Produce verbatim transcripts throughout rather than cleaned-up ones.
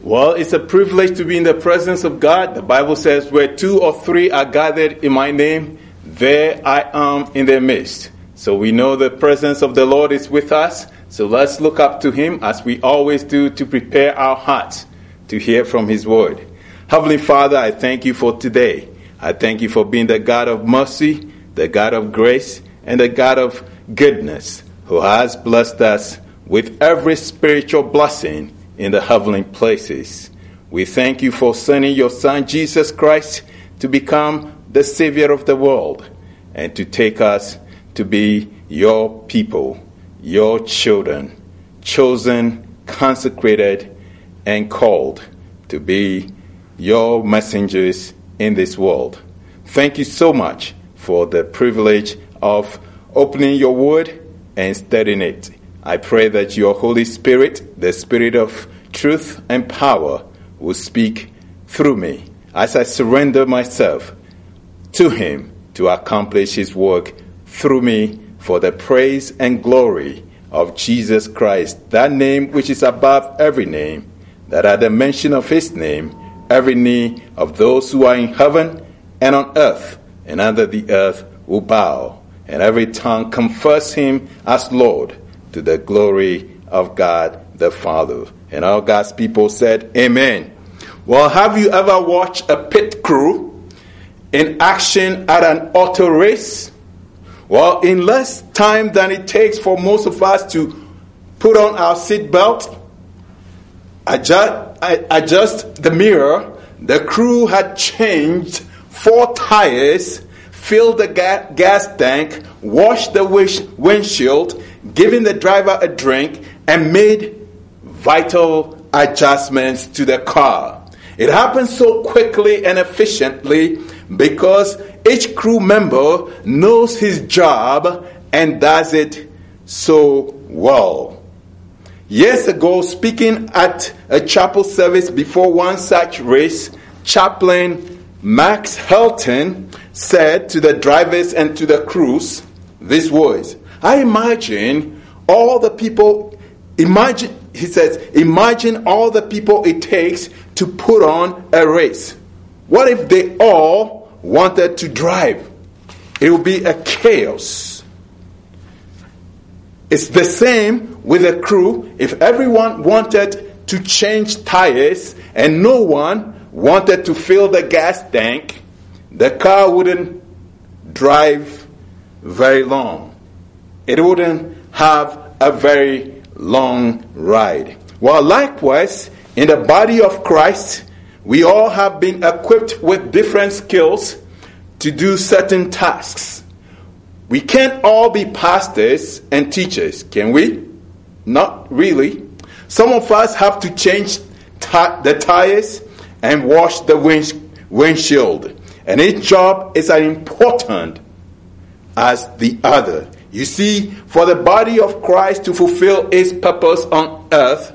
Well, it's a privilege to be in the presence of God. The Bible says, where two or three are gathered in my name, there I am in their midst. So we know the presence of the Lord is with us. So let's look up to him as we always do to prepare our hearts to hear from his word. Heavenly Father, I thank you for today. I thank you for being the God of mercy, the God of grace, and the God of goodness, who has blessed us with every spiritual blessing in the heavenly places. We thank you for sending your Son, Jesus Christ, to become the Savior of the world and to take us to be your people, your children, chosen, consecrated, and called to be your messengers in this world. Thank you so much for the privilege of opening your word and studying it. I pray that your Holy Spirit, the Spirit of truth and power, will speak through me as I surrender myself to him to accomplish his work through me for the praise and glory of Jesus Christ, that name which is above every name, that at the mention of his name, every knee of those who are in heaven and on earth and under the earth will bow, and every tongue confess him as Lord, to the glory of God the Father. And all God's people said, amen. Well, have you ever watched a pit crew in action at an auto race? Well, in less time than it takes for most of us to put on our seatbelt, adjust, adjust the mirror, the crew had changed four tires, filled the ga- gas tank, washed the wish- windshield, giving the driver a drink, and made vital adjustments to the car. It happened so quickly and efficiently because each crew member knows his job and does it so well. Years ago, speaking at a chapel service before one such race, Chaplain Max Helton said to the drivers and to the crews these words: I imagine all the people, imagine, he says, imagine all the people it takes to put on a race. What if they all wanted to drive? It would be a chaos. It's the same with a crew. If everyone wanted to change tires and no one wanted to fill the gas tank, the car wouldn't drive very long. It wouldn't have a very long ride. Well, likewise, in the body of Christ, we all have been equipped with different skills to do certain tasks. We can't all be pastors and teachers, can we? Not really. Some of us have to change t- the tires and wash the wind- windshield. And each job is as important as the other. You see, for the body of Christ to fulfill its purpose on earth,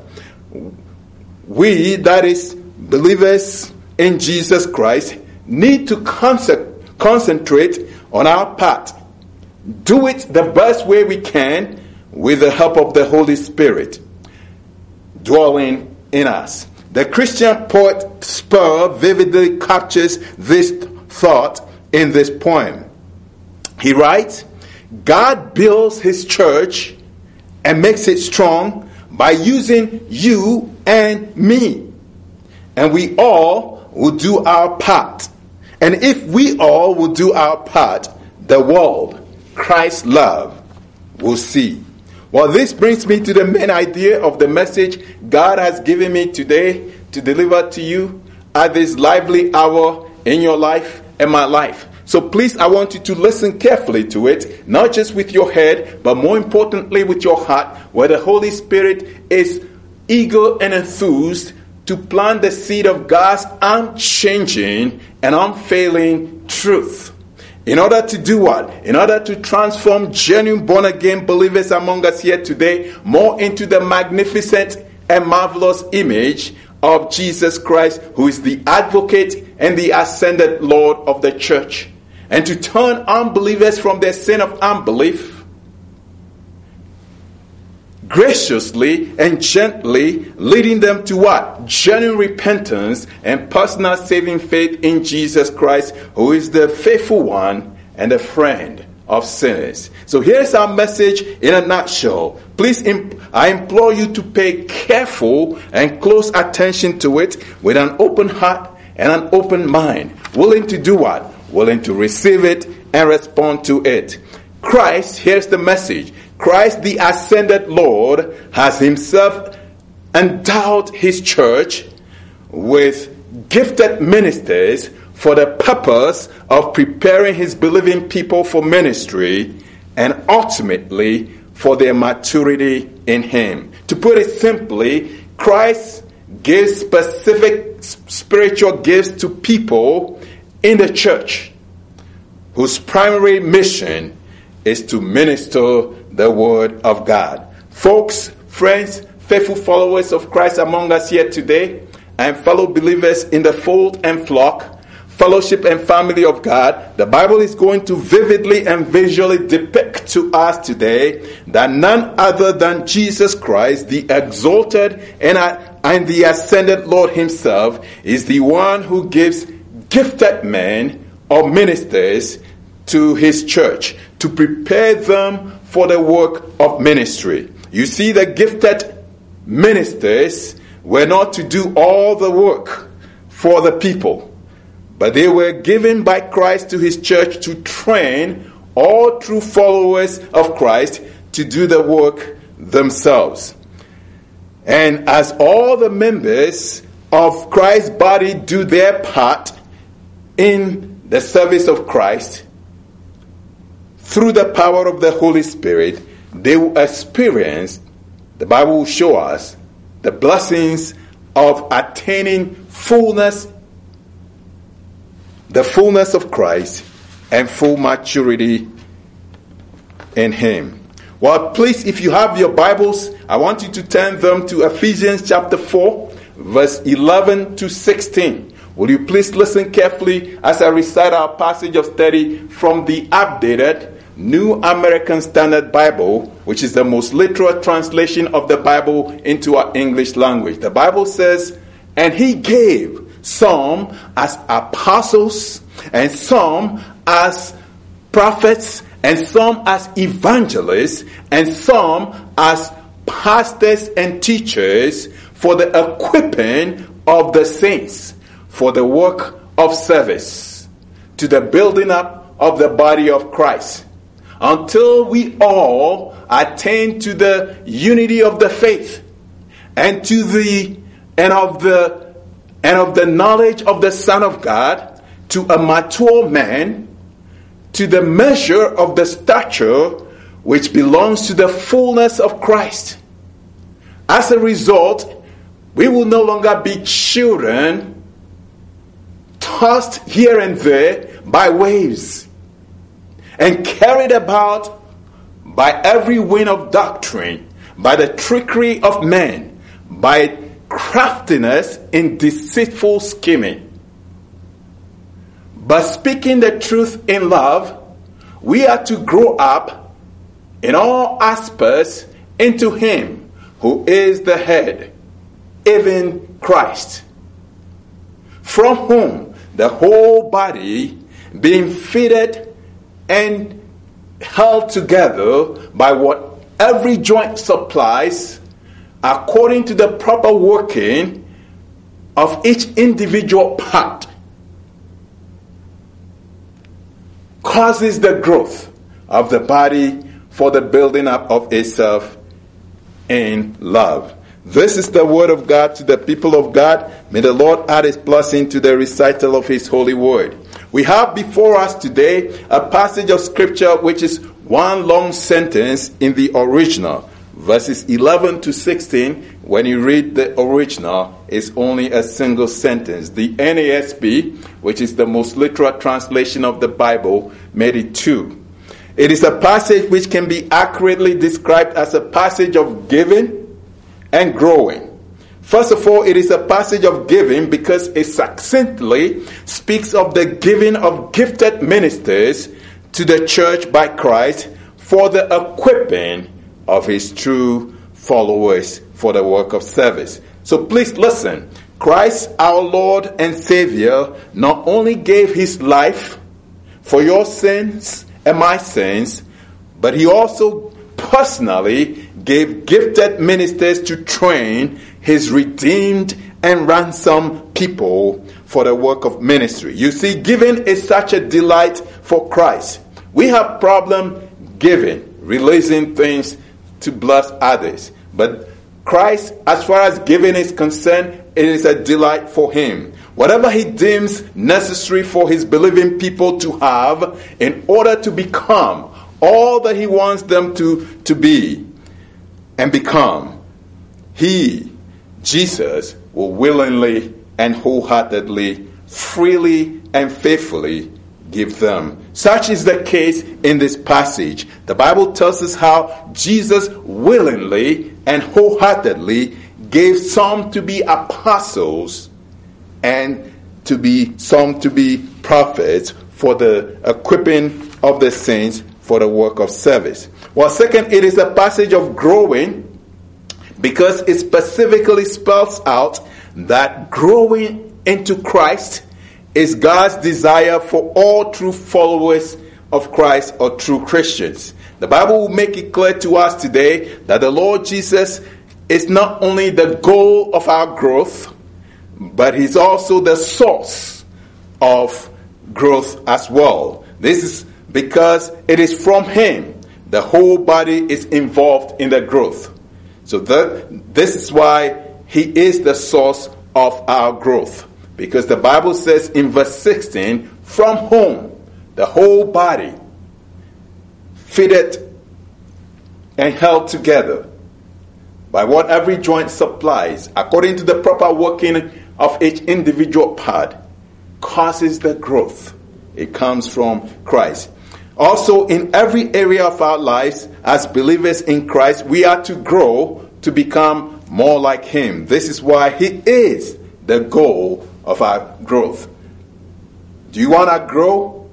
we, that is, believers in Jesus Christ, need to concentrate on our part. Do it the best way we can with the help of the Holy Spirit dwelling in us. The Christian poet Spur vividly captures this thought in this poem. He writes, God builds his church and makes it strong by using you and me. And we all will do our part. And if we all will do our part, the world, Christ's love, will see. Well, this brings me to the main idea of the message God has given me today to deliver to you at this lively hour in your life and my life. So please, I want you to listen carefully to it, not just with your head, but more importantly with your heart, where the Holy Spirit is eager and enthused to plant the seed of God's unchanging and unfailing truth. In order to do what? In order to transform genuine born-again believers among us here today more into the magnificent and marvelous image of Jesus Christ, who is the advocate and the ascended Lord of the church. And to turn unbelievers from their sin of unbelief, graciously and gently leading them to what? Genuine repentance and personal saving faith in Jesus Christ, who is the faithful one and a friend of sinners. So here's our message in a nutshell. Please, imp- I implore you to pay careful and close attention to it with an open heart and an open mind, willing to do what? Willing to receive it and respond to it. Christ, here's the message. Christ, the ascended Lord, has himself endowed his church with gifted ministers for the purpose of preparing his believing people for ministry and ultimately for their maturity in him. To put it simply, Christ gives specific spiritual gifts to people in the church whose primary mission is to minister the word of God. Folks, friends, faithful followers of Christ among us here today, and fellow believers in the fold and flock, fellowship and family of God, the Bible is going to vividly and visually depict to us today that none other than Jesus Christ, the exalted and, and the ascended Lord himself, is the one who gives gifted men or ministers to his church to prepare them for the work of ministry. You see, the gifted ministers were not to do all the work for the people, but they were given by Christ to his church to train all true followers of Christ to do the work themselves. And as all the members of Christ's body do their part in the service of Christ, through the power of the Holy Spirit, they will experience, the Bible will show us, the blessings of attaining fullness, the fullness of Christ, and full maturity in him. Well, please, if you have your Bibles, I want you to turn them to Ephesians chapter four, verse eleven to sixteen. Will you please listen carefully as I recite our passage of study from the updated New American Standard Bible, which is the most literal translation of the Bible into our English language. The Bible says, "And he gave some as apostles, and some as prophets, and some as evangelists, and some as pastors and teachers for the equipping of the saints, for the work of service, to the building up of the body of Christ, until we all attain to the unity of the faith and to the and of the and of the knowledge of the Son of God, to a mature man, to the measure of the stature which belongs to the fullness of Christ." As a result, we will no longer be children tossed here and there by waves and carried about by every wind of doctrine, by the trickery of men, by craftiness in deceitful scheming. But speaking the truth in love, we are to grow up in all aspects into him who is the head, even Christ, from whom the whole body, being fitted and held together by what every joint supplies, according to the proper working of each individual part, causes the growth of the body for the building up of itself in love. This is the word of God to the people of God. May the Lord add his blessing to the recital of his holy word. We have before us today a passage of scripture which is one long sentence in the original. Verses eleven to sixteen, when you read the original, is only a single sentence. The N A S B, which is the most literal translation of the Bible, made it two. It is a passage which can be accurately described as a passage of giving and growing. First of all, it is a passage of giving because it succinctly speaks of the giving of gifted ministers to the church by Christ for the equipping of his true followers for the work of service. So please listen. Christ, our Lord and Savior, not only gave his life for your sins and my sins, but he also personally gave gifted ministers to train his redeemed and ransomed people for the work of ministry. You see, giving is such a delight for Christ. We have problem giving, releasing things to bless others. But Christ, as far as giving is concerned, it is a delight for him. Whatever he deems necessary for his believing people to have in order to become all that he wants them to, to be and become, he, Jesus, will willingly and wholeheartedly, freely and faithfully give them. Such is the case in this passage. The Bible tells us how Jesus willingly and wholeheartedly gave some to be apostles and to be some to be prophets for the equipping of the saints for the work of service. Well, second, it is a passage of growing because it specifically spells out that growing into Christ is God's desire for all true followers of Christ or true Christians. The Bible will make it clear to us today that the Lord Jesus is not only the goal of our growth, but he's also the source of growth as well. This is because it is from him the whole body is involved in the growth. So that, this is why he is the source of our growth. Because the Bible says in verse sixteen, from whom the whole body fitted and held together by what every joint supplies, according to the proper working of each individual part, causes the growth. It comes from Christ. Also, in every area of our lives, as believers in Christ, we are to grow to become more like him. This is why he is the goal of our growth. Do you want to grow?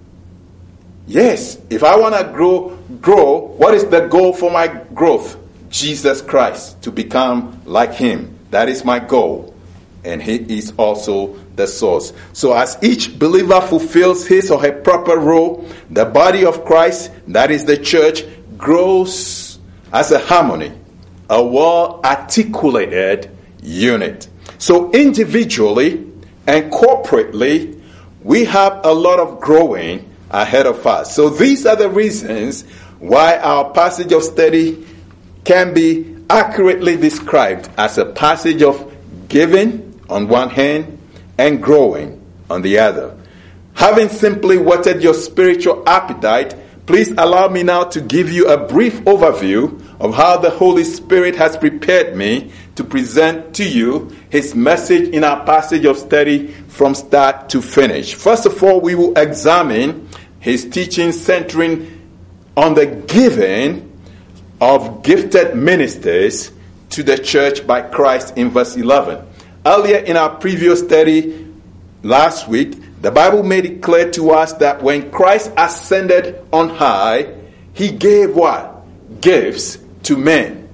Yes. If I want to grow, grow, what is the goal for my growth? Jesus Christ, to become like him. That is my goal. And he is also the source. So as each believer fulfills his or her proper role, the body of Christ, that is the church, grows as a harmony, a well-articulated unit. So individually and corporately, we have a lot of growing ahead of us. So these are the reasons why our passage of study can be accurately described as a passage of giving on one hand and growing on the other. Having simply whetted your spiritual appetite, please allow me now to give you a brief overview of how the Holy Spirit has prepared me to present to you his message in our passage of study from start to finish. First of all, we will examine his teaching centering on the giving of gifted ministers to the church by Christ in verse eleven. Earlier in our previous study last week, the Bible made it clear to us that when Christ ascended on high, he gave what? Gifts to men.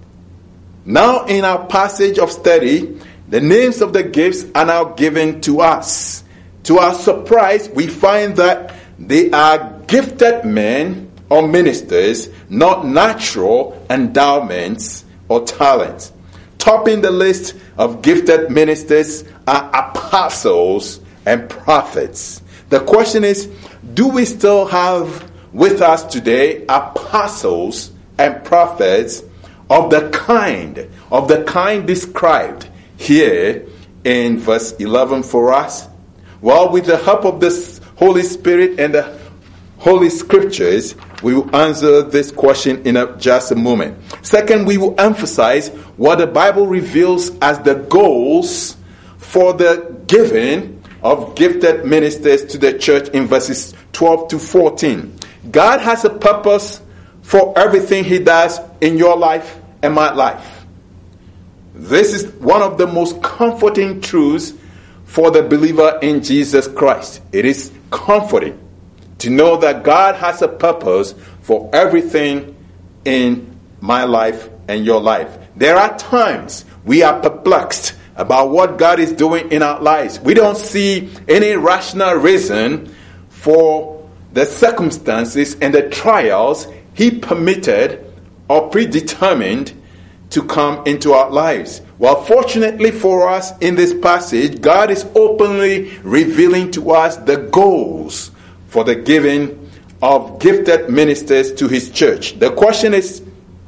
Now in our passage of study, the names of the gifts are now given to us. To our surprise, we find that they are gifted men or ministers, not natural endowments or talents. Topping the list of gifted ministers are apostles and prophets. The question is, do we still have with us today apostles and prophets of the kind, of the kind described here in verse eleven for us? Well, with the help of the Holy Spirit and the Holy Scriptures, we will answer this question in a, just a moment. Second, we will emphasize what the Bible reveals as the goals for the giving of gifted ministers to the church in verses twelve to fourteen. God has a purpose for everything he does in your life and my life. This is one of the most comforting truths for the believer in Jesus Christ. It is comforting to know that God has a purpose for everything in my life and your life. There are times we are perplexed about what God is doing in our lives. We don't see any rational reason for the circumstances and the trials He permitted or predetermined to come into our lives. Well, fortunately for us in this passage, God is openly revealing to us the goals for the giving of gifted ministers to His church. The question is,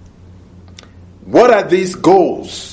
what are these goals?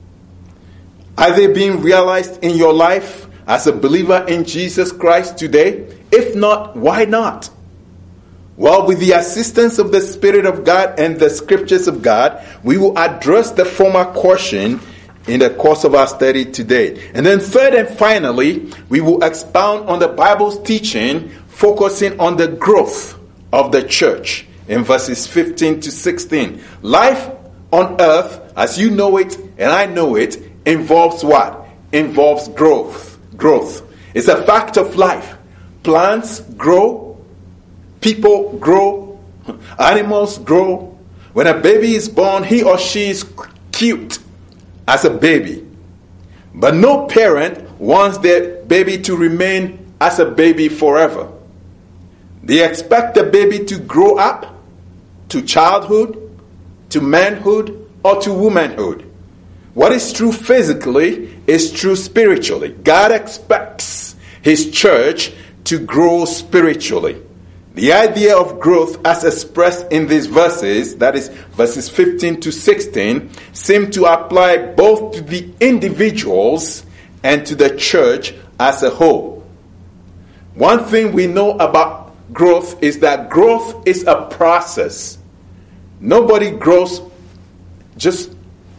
Are they being realized in your life as a believer in Jesus Christ today? If not, why not? Well, with the assistance of the Spirit of God and the Scriptures of God, we will address the former question in the course of our study today. And then third and finally, we will expound on the Bible's teaching, focusing on the growth of the church in verses fifteen to sixteen. Life on earth, as you know it and I know it, involves what? Involves growth. Growth. It's a fact of life. Plants grow. People grow. Animals grow. When a baby is born, he or she is cute as a baby. But no parent wants their baby to remain as a baby forever. They expect the baby to grow up to childhood, to manhood, or to womanhood. What is true physically is true spiritually. God expects His church to grow spiritually. The idea of growth as expressed in these verses, that is verses fifteen to sixteen, seem to apply both to the individuals and to the church as a whole. One thing we know about growth is that growth is a process. Nobody grows just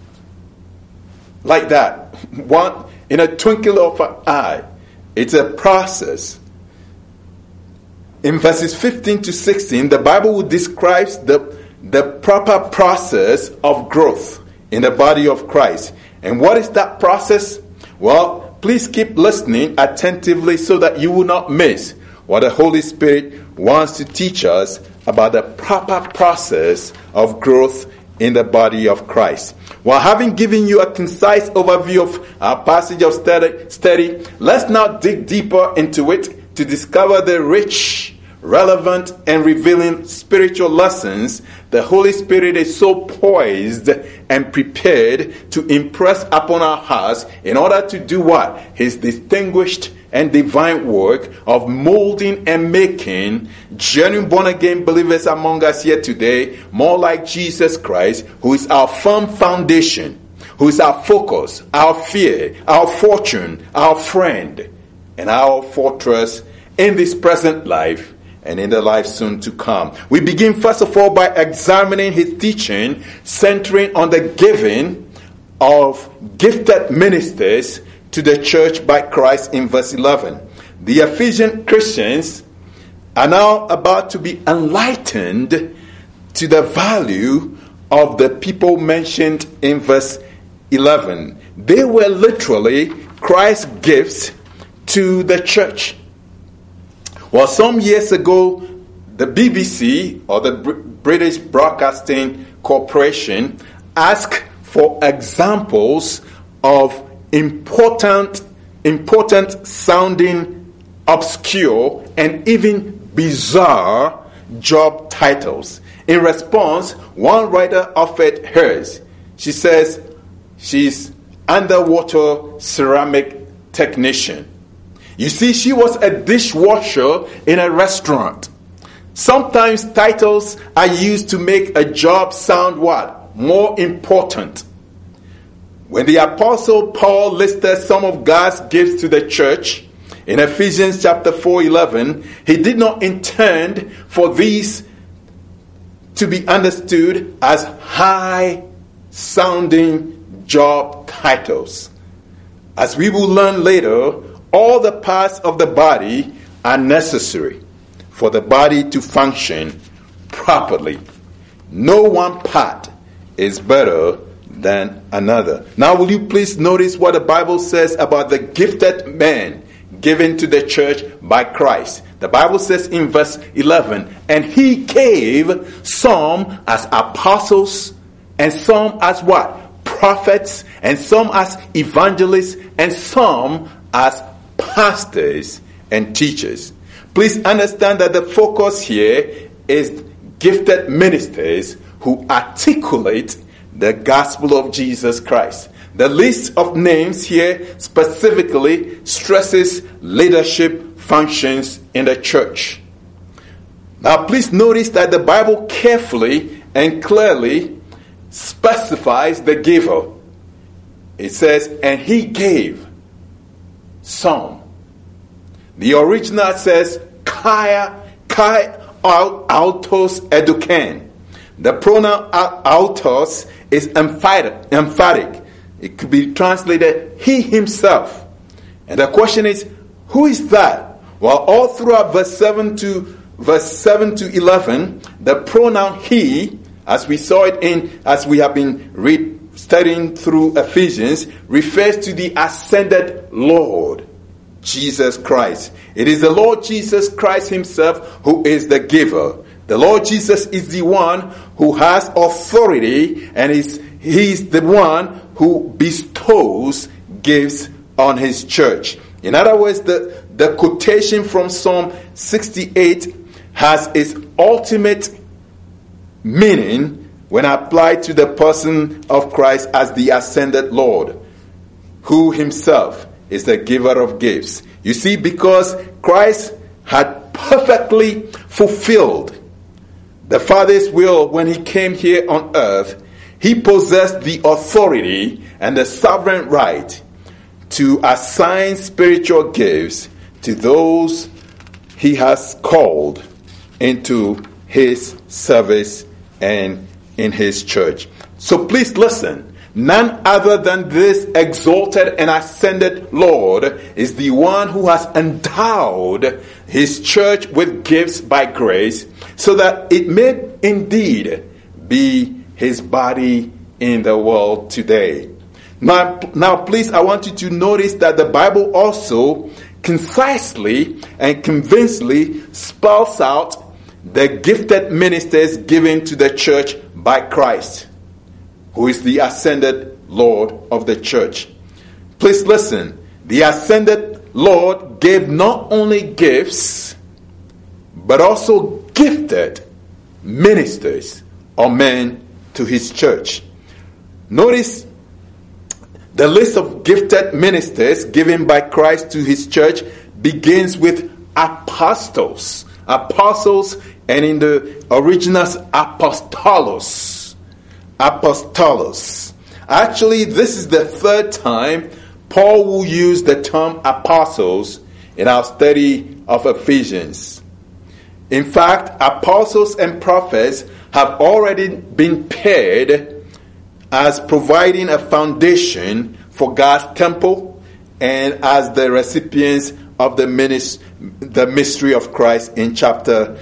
like that, one in a twinkle of an eye. It's a process. In verses fifteen to sixteen, the Bible describes the, the proper process of growth in the body of Christ. And what is that process? Well, please keep listening attentively so that you will not miss what the Holy Spirit wants to teach us about the proper process of growth in the body of Christ. Well, having given you a concise overview of our passage of study, study, let's now dig deeper into it to discover the rich, relevant, and revealing spiritual lessons the Holy Spirit is so poised and prepared to impress upon our hearts in order to do what? His distinguished and divine work of molding and making genuine born-again believers among us here today more like Jesus Christ, who is our firm foundation, who is our focus, our fear, our fortune, our friend, and our fortress in this present life and in the life soon to come. We begin first of all by examining his teaching, centering on the giving of gifted ministers to the church by Christ in verse eleven. The Ephesian Christians are now about to be enlightened to the value of the people mentioned in verse eleven. They were literally Christ's gifts to the church. Well, some years ago, the B B C, or the Br- British Broadcasting Corporation, asked for examples of important, important sounding, obscure, and even bizarre job titles. In response, one writer offered hers. She says she's underwater ceramic technician. You see, she was a dishwasher in a restaurant. Sometimes titles are used to make a job sound what? More important. When the Apostle Paul listed some of God's gifts to the church in Ephesians chapter four eleven, he did not intend for these to be understood as high-sounding job titles. As we will learn later, all the parts of the body are necessary for the body to function properly. No one part is better than another. Now, will you please notice what the Bible says about the gifted men given to the church by Christ? The Bible says in verse eleven, and he gave some as apostles and some as what? Prophets, and some as evangelists, and some as pastors and teachers. Please understand that the focus here is gifted ministers who articulate the gospel of Jesus Christ. The list of names here specifically stresses leadership functions in the church. Now please notice that the Bible carefully and clearly specifies the giver. It says, and he gave some. The original says, kai, kai autos educan. The pronoun autos is emphatic, emphatic. It could be translated, he himself. And the question is, who is that? Well, all throughout verse seven to verse seven to eleven, the pronoun he, as we saw it in, as we have been read, studying through Ephesians, refers to the ascended Lord, Jesus Christ. It is the Lord Jesus Christ himself who is the giver. The Lord Jesus is the one who has authority, and is he's the one who bestows gifts on his church. In other words, the, the quotation from Psalm sixty-eight has its ultimate meaning when applied to the person of Christ as the ascended Lord, who himself is the giver of gifts. You see, because Christ had perfectly fulfilled the Father's will when he came here on earth, he possessed the authority and the sovereign right to assign spiritual gifts to those he has called into his service and in his church. So please listen. None other than this exalted and ascended Lord is the one who has endowed his church with gifts by grace, so that it may indeed be his body in the world today. Now, now please, I want you to notice that the Bible also concisely and convincingly spells out the gifted ministers given to the church by Christ, who is the ascended Lord of the church. Please listen. The ascended Lord gave not only gifts, but also gifted ministers or men to his church. Notice the list of gifted ministers given by Christ to his church begins with apostles. Apostles, and in the originals, apostolos. Apostolos. Actually, this is the third time Paul will use the term apostles in our study of Ephesians. In fact, apostles and prophets have already been paired as providing a foundation for God's temple and as the recipients of the ministry, the mystery of Christ in chapter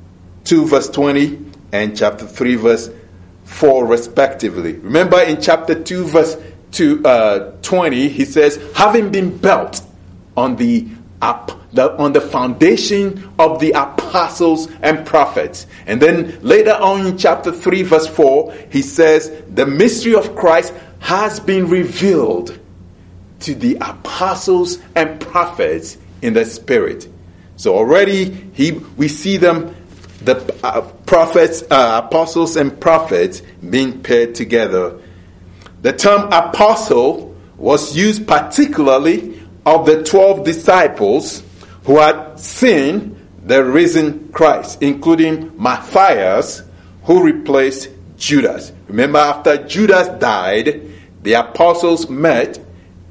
two verse twenty and chapter three verse four respectively. Remember in chapter two verse two, uh, twenty, he says, having been built on the, up, the on the foundation of the apostles and prophets. And then later on in chapter three verse four, he says, the mystery of Christ has been revealed to the apostles and prophets in the Spirit. So already he we see them, the uh, prophets, uh, apostles and prophets being paired together. The term apostle was used particularly of the twelve disciples who had seen the risen Christ, including Matthias, who replaced Judas. Remember, after Judas died, the apostles met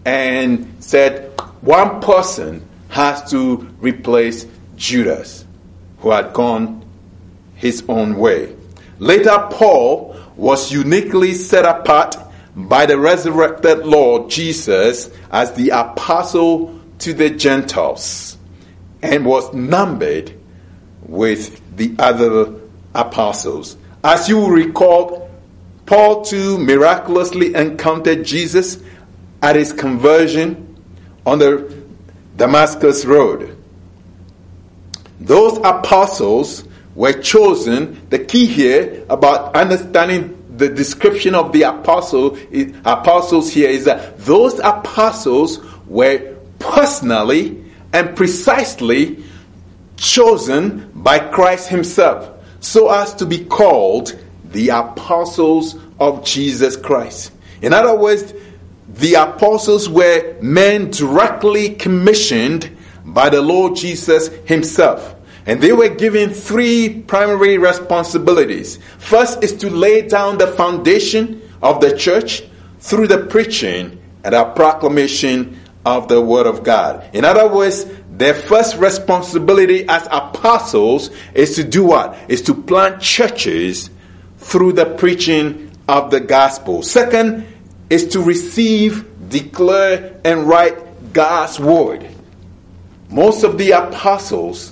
and said, one person has to replace Judas, who had gone his own way. Later, Paul was uniquely set apart by the resurrected Lord Jesus as the apostle to the Gentiles, and was numbered with the other apostles. As you will recall, Paul too miraculously encountered Jesus at his conversion on the Damascus Road. Those apostles were chosen. The key here about understanding the description of the apostle, apostles here is that those apostles were personally and precisely chosen by Christ himself so as to be called the apostles of Jesus Christ. In other words, the apostles were men directly commissioned by the Lord Jesus himself. And they were given three primary responsibilities. First is to lay down the foundation of the church through the preaching and the proclamation of the Word of God. In other words, their first responsibility as apostles is to do what? Is to plant churches through the preaching of the gospel. Second is to receive, declare, and write God's Word. Most of the apostles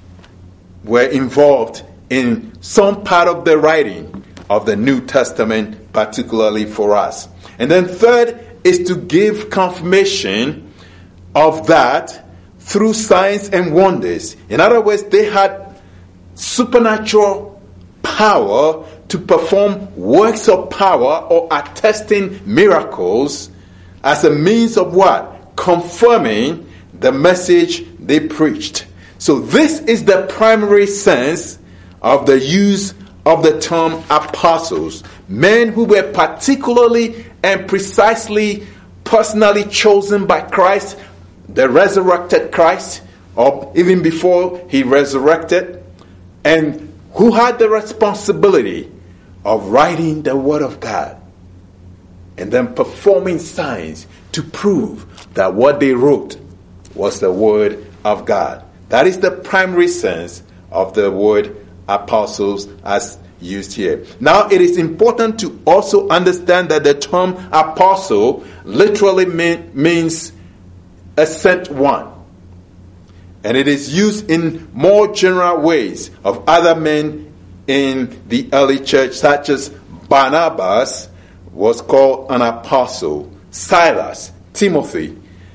were involved in some part of the writing of the New Testament, particularly for us. And then third is to give confirmation of that through signs and wonders. In other words, they had supernatural power to perform works of power or attesting miracles as a means of what? Confirming the message they preached. So this is the primary sense of the use of the term apostles. Men who were particularly and precisely personally chosen by Christ, the resurrected Christ, or even before he resurrected, and who had the responsibility of writing the Word of God and then performing signs to prove that what they wrote was the Word of God. That is the primary sense of the word apostles as used here. Now, it is important to also understand that the term apostle literally mean, means a sent one. And it is used in more general ways of other men in the early church, such as Barnabas was called an apostle. Silas, Timothy,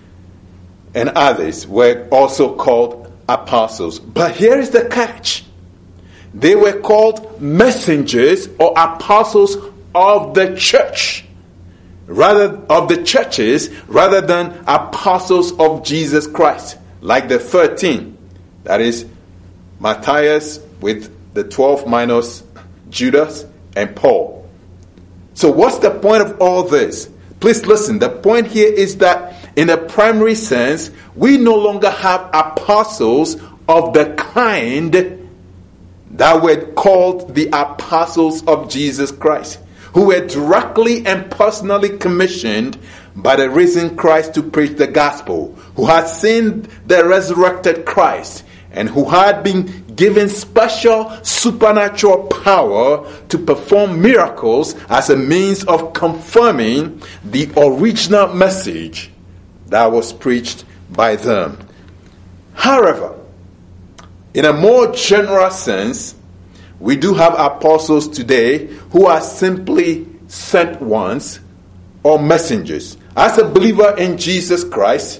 and others were also called apostles. But here is the catch. They were called messengers or apostles of the church, rather of the churches, rather than apostles of Jesus Christ, like the thirteen. That is Matthias with the twelve minus Judas and Paul. So what's the point of all this? Please listen. The point here is that in a primary sense, we no longer have apostles of the kind that were called the apostles of Jesus Christ, who were directly and personally commissioned by the risen Christ to preach the gospel, who had seen the resurrected Christ, and who had been given special supernatural power to perform miracles as a means of confirming the original message that was preached by them. However, in a more general sense, we do have apostles today who are simply sent ones or messengers. As a believer in Jesus Christ,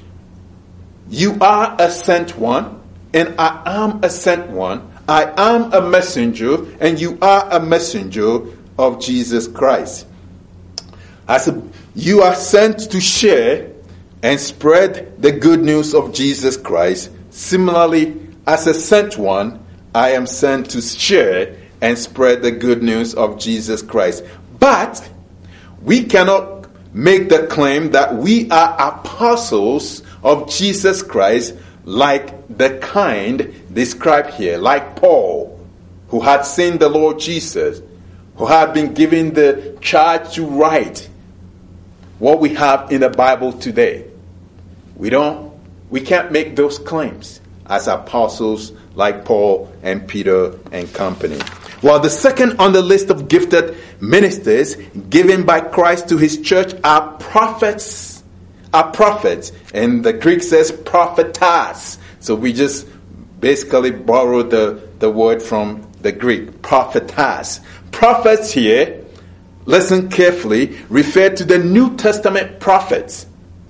you are a sent one, and I am a sent one. I am a messenger, and you are a messenger of Jesus Christ. As a, you are sent to share and spread the good news of Jesus Christ. Similarly, as a sent one, I am sent to share and spread the good news of Jesus Christ. But we cannot make the claim that we are apostles of Jesus Christ like the kind described here, like Paul, who had seen the Lord Jesus, who had been given the charge to write what we have in the Bible today. We don't, we can't make those claims as apostles like Paul and Peter and company. Well, the second on the list of gifted ministers given by Christ to his church are prophets. Are prophets. And the Greek says prophetas. So we just basically borrowed the, the word from the Greek, prophetas. Prophets here, listen carefully, refer to the New Testament prophets.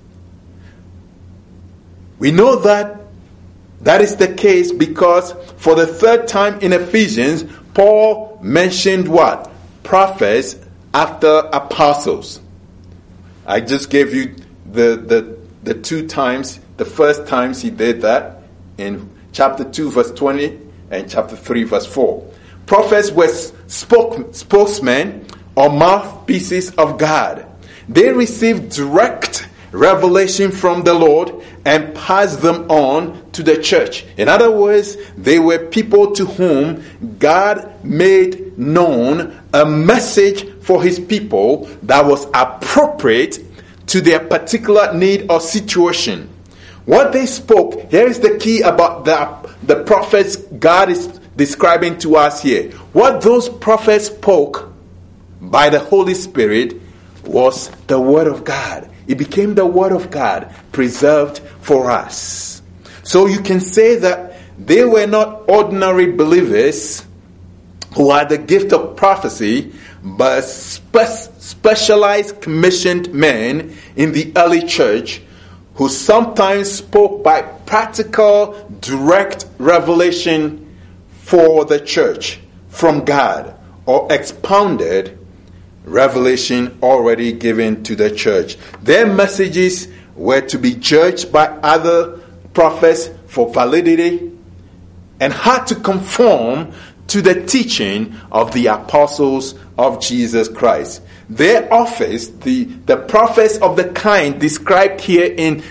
We know that that is the case because for the third time in Ephesians, Paul mentioned what? prophets after apostles. I just gave you the, the, the two times, the first times he did that in chapter two, verse twenty, and chapter three, verse four. Prophets were spoke, spokesmen or mouthpieces of God. They received direct revelation from the Lord and passed them on to the church. In other words, they were people to whom God made known a message for his people that was appropriate to their particular need or situation. What they spoke, here is the key about the, the prophets God is describing to us here. What those prophets spoke by the Holy Spirit was the Word of God. It became the Word of God preserved for us. So you can say that they were not ordinary believers who had the gift of prophecy, but spe- specialized commissioned men in the early church who sometimes spoke by practical, direct revelation for the church from God, or expounded revelation already given to the church. Their messages were to be judged by other prophets for validity and had to conform to the teaching of the apostles of Jesus Christ. Their office, the, the prophets of the kind described here in,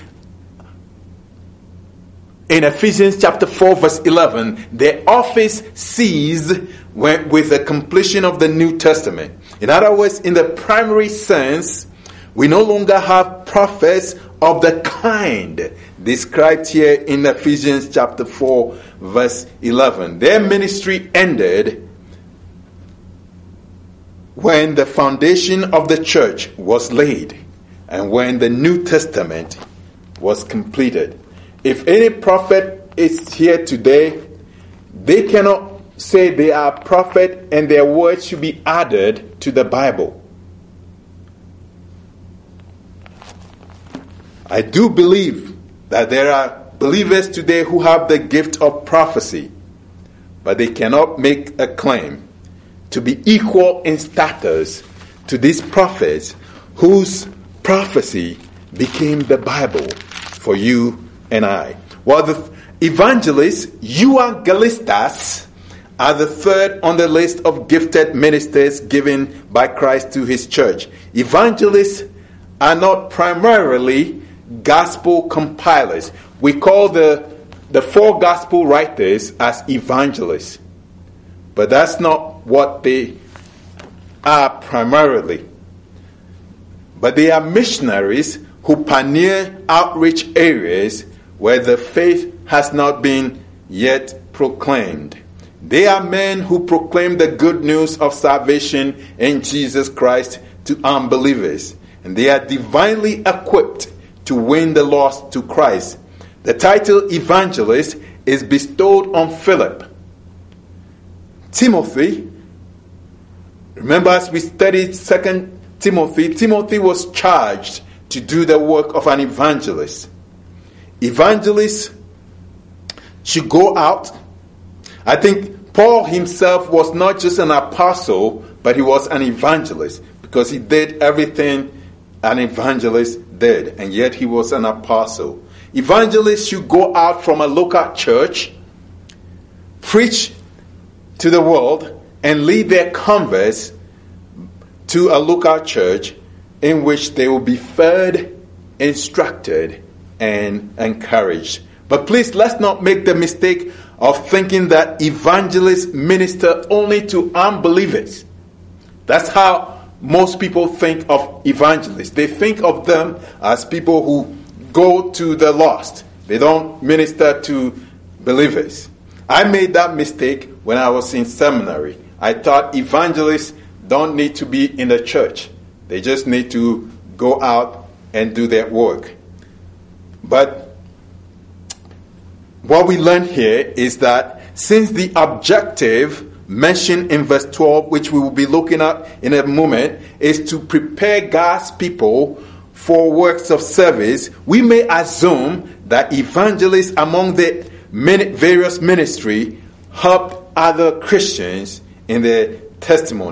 in Ephesians chapter four verse eleven, their office ceased when, with the completion of the New Testament. In other words, in the primary sense, we no longer have prophets of the kind described here in Ephesians chapter four verse eleven. Their ministry ended when the foundation of the church was laid and when the New Testament was completed. If any prophet is here today, they cannot say they are a prophet and their words should be added to the Bible. I do believe that there are believers today who have the gift of prophecy, but they cannot make a claim to be equal in status to these prophets whose prophecy became the Bible for you and I. Well, the evangelists, evangelists, are the third on the list of gifted ministers given by Christ to his church. Evangelists are not primarily gospel compilers. We call the, the four gospel writers as evangelists. But that's not what they are primarily. But they are missionaries who pioneer outreach areas where the faith has not been yet proclaimed. They are men who proclaim the good news of salvation in Jesus Christ to unbelievers. And they are divinely equipped to win the lost to Christ. The title evangelist is bestowed on Philip. Timothy, remember as we studied Second Timothy, Timothy was charged to do the work of an evangelist. Evangelists should go out. I think Paul himself was not just an apostle, but he was an evangelist because he did everything an evangelist did, and yet he was an apostle. Evangelists should go out from a local church, preach to the world, and lead their converts to a local church in which they will be fed, instructed, and encouraged. But please, let's not make the mistake of thinking that evangelists minister only to unbelievers. That's how most people think of evangelists. They think of them as people who go to the lost. They don't minister to believers. I made that mistake when I was in seminary. I thought evangelists don't need to be in the church. They just need to go out and do their work. But what we learn here is that since the objective mentioned in verse twelve, which we will be looking at in a moment, is to prepare God's people for works of service, we may assume that evangelists among the many various ministry helped other Christians in their testimony.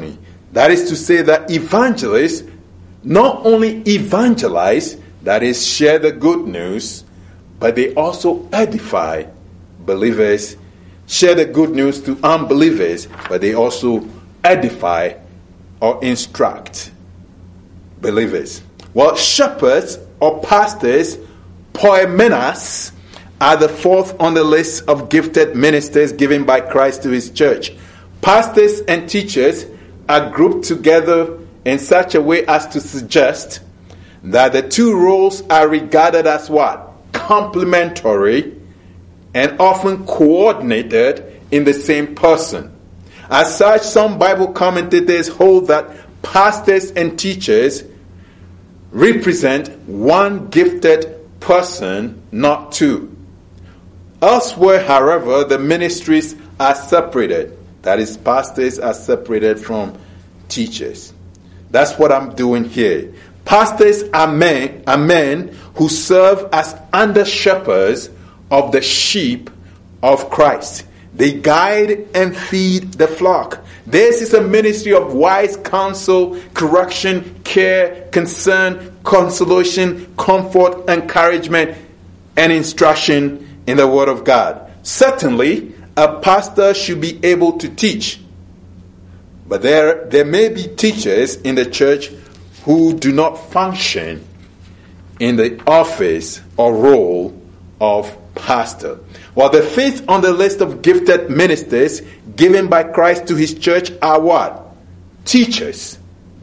That is to say that evangelists not only evangelize, that is, share the good news, but they also edify believers, share the good news to unbelievers, but they also edify or instruct believers. Well, shepherds or pastors, poimenas, are the fourth on the list of gifted ministers given by Christ to his church. Pastors and teachers are grouped together in such a way as to suggest that the two roles are regarded as what? Complementary and often coordinated in the same person. As such, some Bible commentators hold that pastors and teachers represent one gifted person, not two. Elsewhere, however, the ministries are separated. That is, pastors are separated from teachers. That's what I'm doing here. Pastors are men, are men who serve as under shepherds of the sheep of Christ. They guide and feed the flock. This is a ministry of wise counsel, correction, care, concern, consolation, comfort, encouragement, and instruction in the Word of God. Certainly, a pastor should be able to teach. But there, there may be teachers in the church who do not function in the office or role of pastor. Well, the fifth on the list of gifted ministers given by Christ to his church are what? Teachers.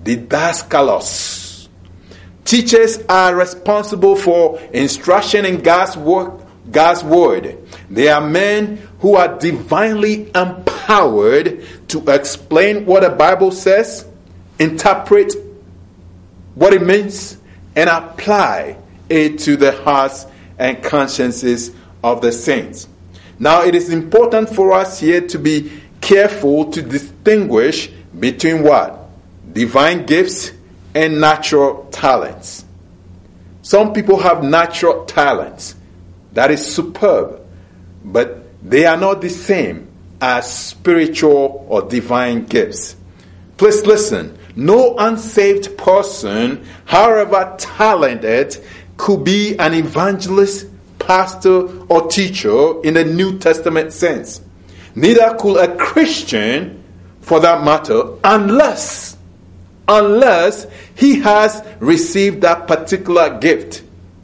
Didaskalos. Teachers are responsible for instruction in God's word. God's word. They are men who are divinely empowered to explain what the Bible says, interpret what it means, and apply it to the hearts and consciences of the saints. Now, it is important for us here to be careful to distinguish between what? Divine gifts and natural talents. Some people have natural talents. That is superb. But they are not the same as spiritual or divine gifts. Please listen. No unsaved person, however talented, could be an evangelist, pastor, or teacher in the New Testament sense. Neither could a Christian, for that matter, unless, unless he has received that particular gift.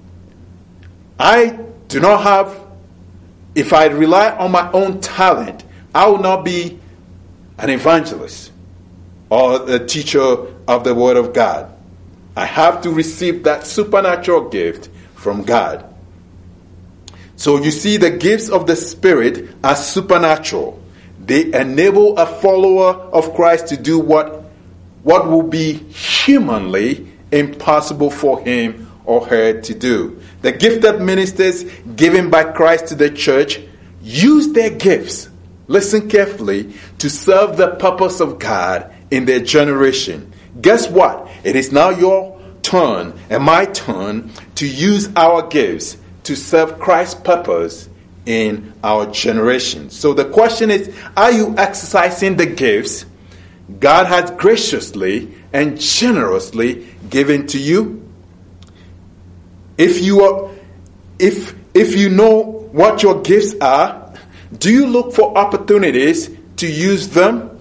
I do not have, if I rely on my own talent, I will not be an evangelist or a teacher of the Word of God. I have to receive that supernatural gift from God. So you see, the gifts of the Spirit are supernatural. They enable a follower of Christ to do what, what will be humanly impossible for him or her to do. The gifted ministers given by Christ to the church use their gifts, listen carefully, to serve the purpose of God in their generation. Guess what? It is now your turn and my turn to use our gifts to serve Christ's purpose in our generation. So the question is, are you exercising the gifts God has graciously and generously given to you? If you are, if if you know what your gifts are, do you look for opportunities to use them?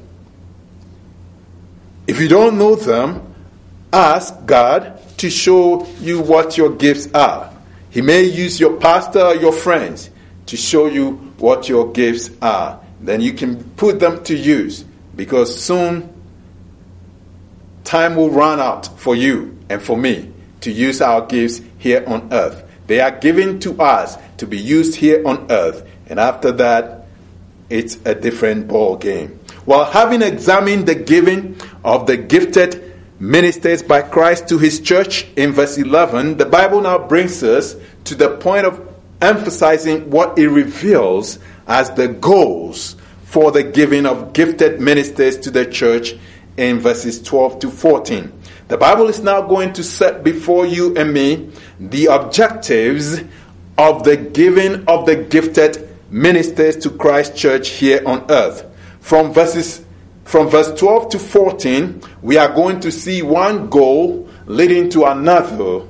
If you don't know them, ask God to show you what your gifts are. He may use your pastor or your friends to show you what your gifts are. Then you can put them to use, because soon time will run out for you and for me to use our gifts here on earth. They are given to us to be used here on earth, and after that, it's a different ball game. Well, having examined the giving of the gifted ministers by Christ to his church in verse eleven, the Bible now brings us to the point of emphasizing what it reveals as the goals for the giving of gifted ministers to the church in verses twelve to fourteen. The Bible is now going to set before you and me the objectives of the giving of the gifted ministers to Christ's church here on earth. From verses from verse twelve to fourteen, we are going to see one goal leading to another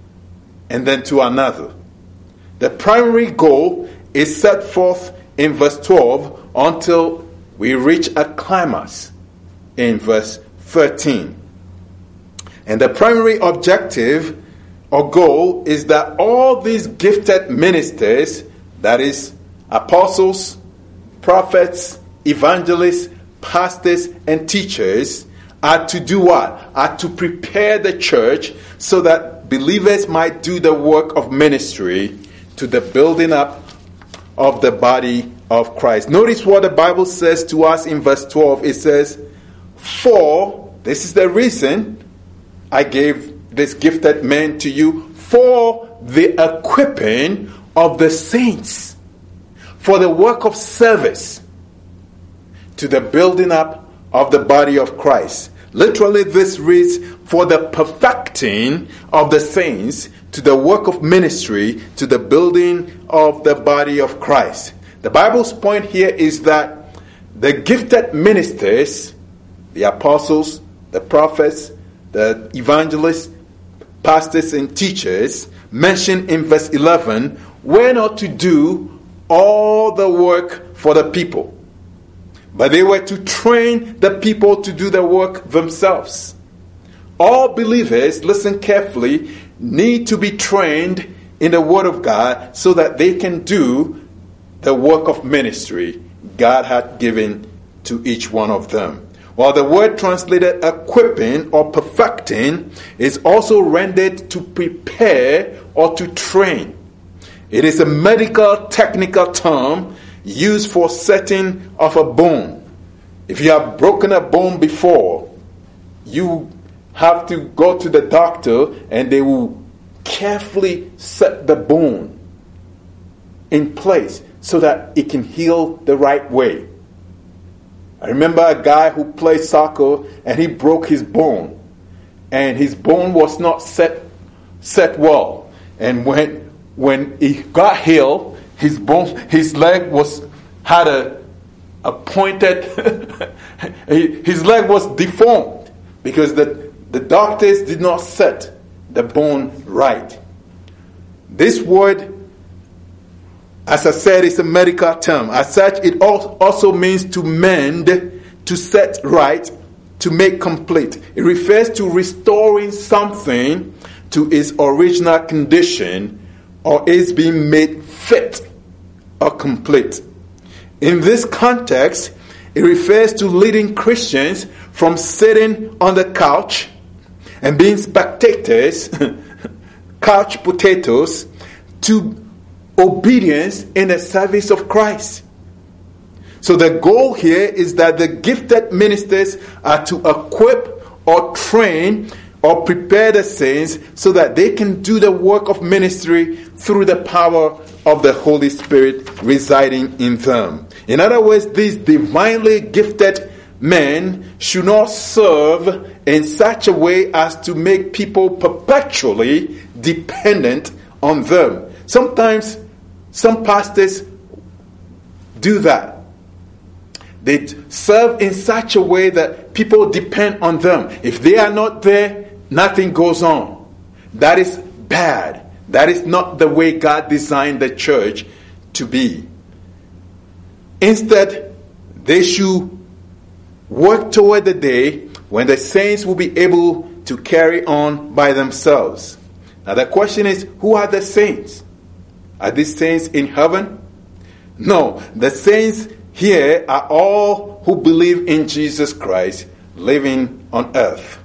and then to another. The primary goal is set forth in verse twelve until we reach a climax in verse thirteen. And the primary objective or goal is that all these gifted ministers, that is, apostles, prophets, evangelists, pastors, and teachers, are to do what? Are to prepare the church so that believers might do the work of ministry to the building up of the body of Christ. Notice what the Bible says to us in verse twelve. It says, "For," this is the reason I gave this gifted man to you, "for the equipping of the saints, for the work of service, to the building up of the body of Christ." Literally, this reads, "for the perfecting of the saints, to the work of ministry, to the building of the body of Christ." The Bible's point here is that the gifted ministers, the apostles, the prophets, the evangelists, pastors, and teachers mentioned in verse eleven were not to do all the work for the people, but they were to train the people to do the work themselves. All believers, listen carefully, need to be trained in the Word of God so that they can do the work of ministry God had given to each one of them. While the word translated equipping or perfecting is also rendered to prepare or to train. It is a medical technical term used for setting of a bone. If you have broken a bone before, you have to go to the doctor and they will carefully set the bone in place so that it can heal the right way. I remember a guy who played soccer and he broke his bone, and his bone was not set set well. And when when he got healed, his bone, his leg was had a a pointed. His leg was deformed because the the doctors did not set the bone right. This word, as I said, is a medical term. As such, it also means to mend, to set right, to make complete. It refers to restoring something to its original condition or is being made fit or complete. In this context, it refers to leading Christians from sitting on the couch and being spectators, couch potatoes, to obedience in the service of Christ. So the goal here is that the gifted ministers are to equip or train or prepare the saints so that they can do the work of ministry through the power of the Holy Spirit residing in them. In other words, these divinely gifted men should not serve in such a way as to make people perpetually dependent on them. Sometimes some pastors do that. They serve in such a way that people depend on them. If they are not there, nothing goes on. That is bad. That is not the way God designed the church to be. Instead, they should work toward the day when the saints will be able to carry on by themselves. Now the question is, who are the saints? Are these saints in heaven? No, the saints here are all who believe in Jesus Christ living on earth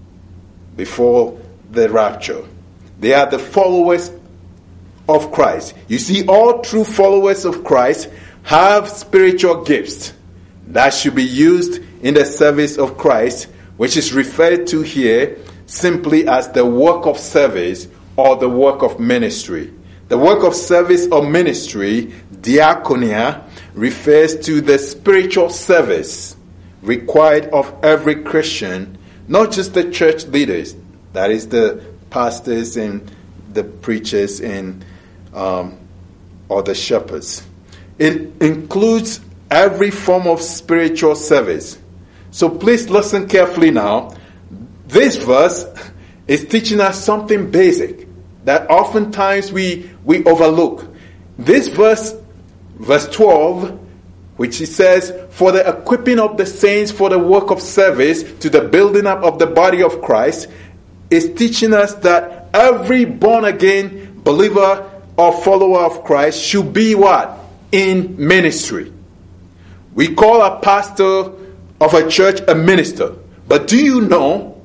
before the rapture. They are the followers of Christ. You see, all true followers of Christ have spiritual gifts that should be used in the service of Christ, which is referred to here simply as the work of service or the work of ministry. The work of service or ministry, diaconia, refers to the spiritual service required of every Christian, not just the church leaders, that is the pastors and the preachers and um, or the shepherds. It includes every form of spiritual service. So please listen carefully now. This verse is teaching us something basic that oftentimes we, we overlook. This verse, verse twelve, which it says, for the equipping of the saints for the work of service to the building up of the body of Christ, is teaching us that every born-again believer or follower of Christ should be what? In ministry. We call a pastor of a church a minister. But do you know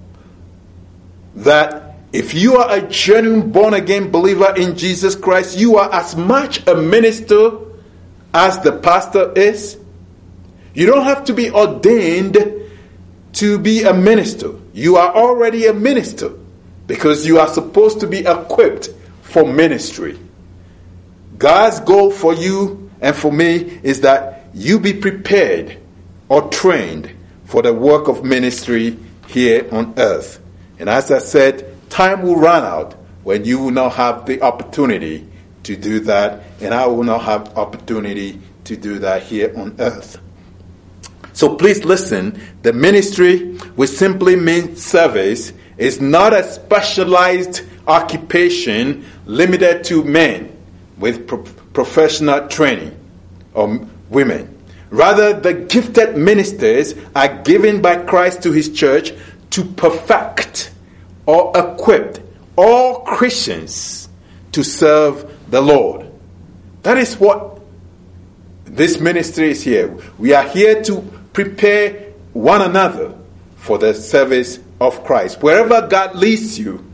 that if you are a genuine born-again believer in Jesus Christ, you are as much a minister as the pastor is? You don't have to be ordained to be a minister. You are already a minister because you are supposed to be equipped for ministry. God's goal for you and for me is that you be prepared or trained for the work of ministry here on earth. And as I said, time will run out when you will not have the opportunity to do that, and I will not have opportunity to do that here on earth. So please listen, the ministry, which simply means service, is not a specialized occupation limited to men with pro- professional training or women. Rather, the gifted ministers are given by Christ to his church to perfect or equip all Christians to serve the Lord. That is what this ministry is here. We are here to prepare one another for the service of Christ. Wherever God leads you,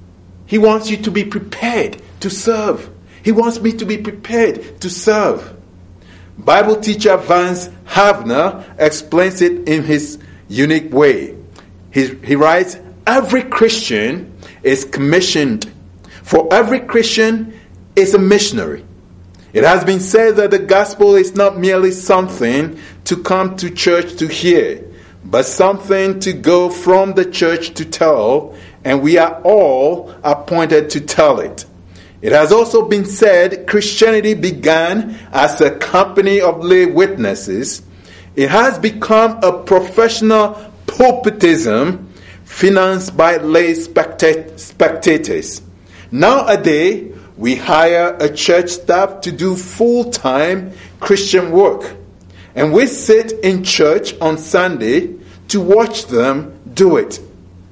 he wants you to be prepared to serve. He wants me to be prepared to serve. Bible teacher Vance Havner explains it in his unique way. He, he writes, every Christian is commissioned. For every Christian is a missionary. It has been said that the gospel is not merely something to come to church to hear, but something to go from the church to tell, and we are all appointed to tell it. It has also been said Christianity began as a company of lay witnesses. It has become a professional pulpitism financed by lay spectat- spectators. Nowadays, we hire a church staff to do full-time Christian work. And we sit in church on Sunday to watch them do it.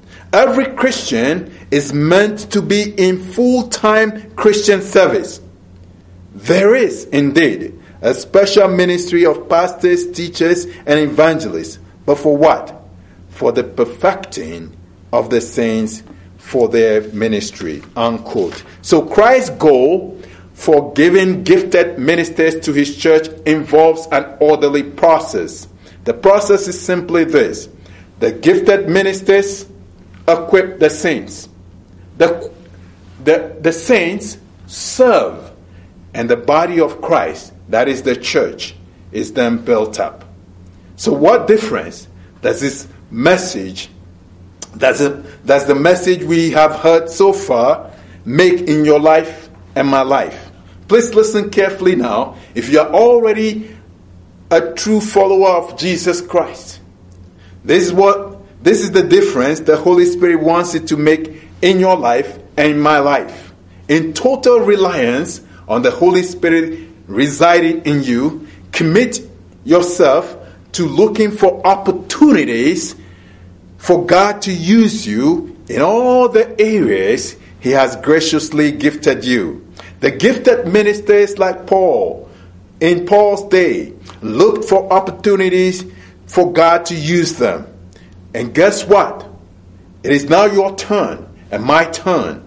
Every Christian is meant to be in full-time Christian service. There is, indeed, a special ministry of pastors, teachers, and evangelists. But for what? For the perfecting of the saints for their ministry, unquote. So Christ's goal for giving gifted ministers to his church involves an orderly process. The process is simply this. The gifted ministers equip the saints. The, the, the saints serve, and the body of Christ, that is the church, is then built up. So what difference does this message, does, it, does the message we have heard so far make in your life and my life? Please listen carefully now. If you are already a true follower of Jesus Christ, this is what this is the difference the Holy Spirit wants it to make in your life and in my life. In total reliance on the Holy Spirit residing in you, commit yourself to looking for opportunities for God to use you in all the areas he has graciously gifted you. The gifted ministers like Paul, in Paul's day, looked for opportunities for God to use them. And guess what? It is now your turn and my turn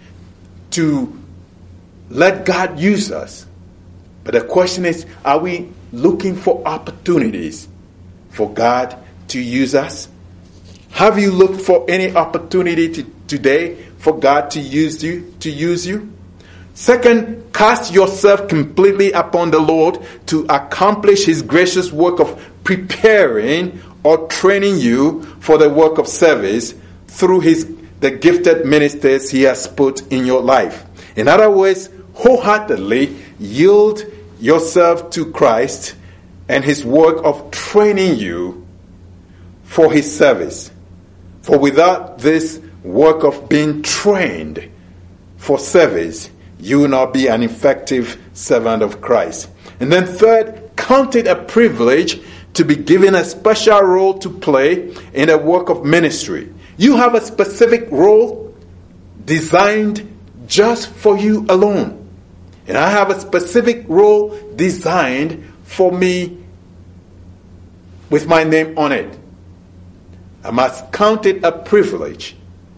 to let God use us. But the question is, are we looking for opportunities for God to use us? Have you looked for any opportunity to, today for God to use you, to use you? Second, cast yourself completely upon the Lord to accomplish his gracious work of preparing or training you for the work of service through his the gifted ministers he has put in your life. In other words, wholeheartedly yield yourself to Christ and his work of training you for his service. For without this work of being trained for service, you will not be an effective servant of Christ. And then third, count it a privilege to be given a special role to play in the work of ministry. You have a specific role designed just for you alone. And I have a specific role designed for me with my name on it. I must count it a privilege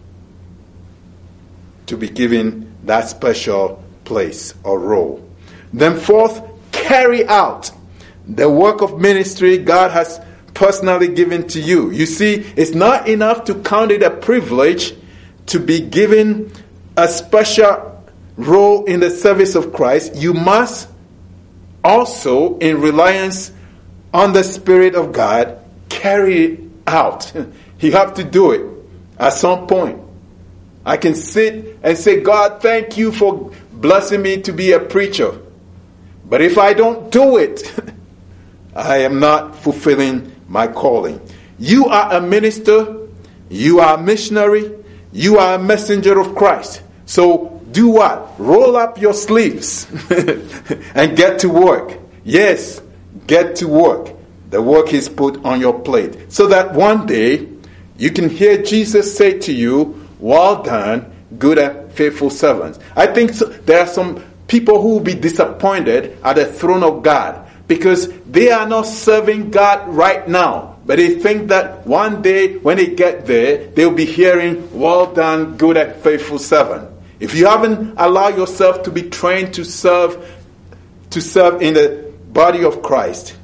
to be given that special place or role. Then fourth, carry out the work of ministry God has personally given to you. You see, it's not enough to count it a privilege to be given a special role in the service of Christ. You must also, in reliance on the Spirit of God, carry it out. You have to do it at some point. I can sit and say, God, thank you for blessing me to be a preacher. But if I don't do it, I am not fulfilling my calling. You are a minister. You are a missionary. You are a messenger of Christ. So do what? Roll up your sleeves and get to work. Yes, get to work. The work is put on your plate. So that one day you can hear Jesus say to you, well done, good and faithful servants. I think so, there are some people who will be disappointed at the throne of God because they are not serving God right now. But they think that one day when they get there, they'll be hearing, well done, good and faithful servant. If you haven't allowed yourself to be trained to serve, to serve in the body of Christ,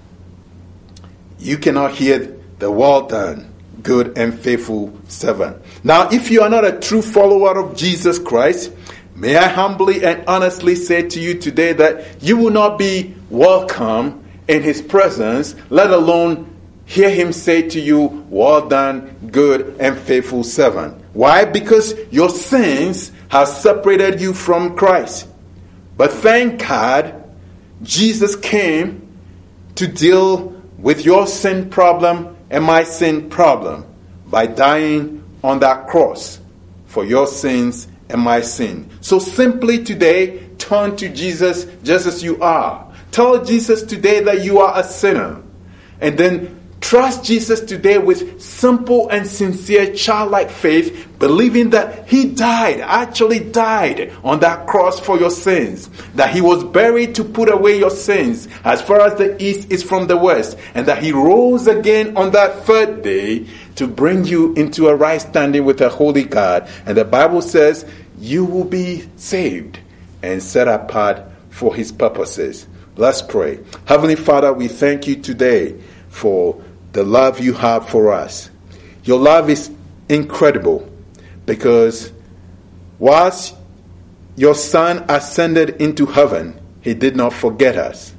you cannot hear the well done, good and faithful servant. Now, if you are not a true follower of Jesus Christ, may I humbly and honestly say to you today that you will not be welcome in his presence, let alone hear him say to you, well done, good and faithful servant. Why? Because your sins have separated you from Christ. But thank God, Jesus came to deal with your sin problem and my sin problem by dying on that cross for your sins and my sin. So simply today, turn to Jesus just as you are. Tell Jesus today that you are a sinner. And then trust Jesus today with simple and sincere childlike faith, believing that he died, actually died on that cross for your sins, that he was buried to put away your sins as far as the east is from the west, and that he rose again on that third day to bring you into a right standing with a holy God. And the Bible says you will be saved and set apart for his purposes. Let's pray. Heavenly Father, we thank you today for the love you have for us. Your love is incredible because whilst your Son ascended into heaven, he did not forget us.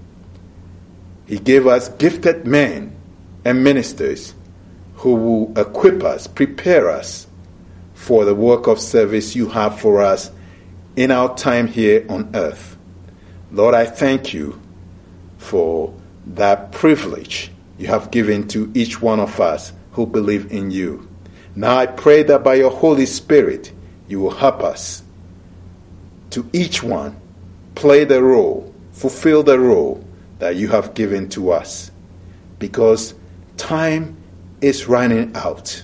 He gave us gifted men and ministers who will equip us, prepare us for the work of service you have for us in our time here on earth. Lord, I thank you for that privilege you have given to each one of us who believe in you. Now I pray that by your Holy Spirit, you will help us to each one play the role, fulfill the role that you have given to us. Because time is running out.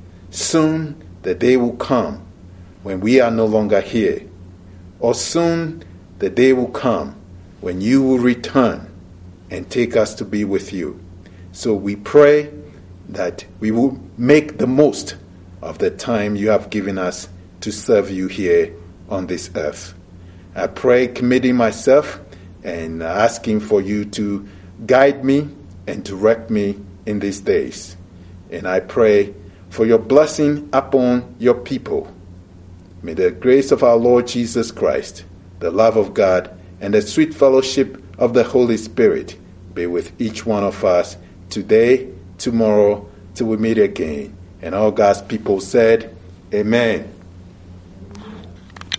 Soon the day will come when we are no longer here. Or soon the day will come when you will return and take us to be with you. So we pray that we will make the most of the time you have given us to serve you here on this earth. I pray, committing myself and asking for you to guide me and direct me in these days. And I pray for your blessing upon your people. May the grace of our Lord Jesus Christ, the love of God, and the sweet fellowship of the Holy Spirit be with each one of us today, tomorrow, till we meet again. And all God's people said, Amen.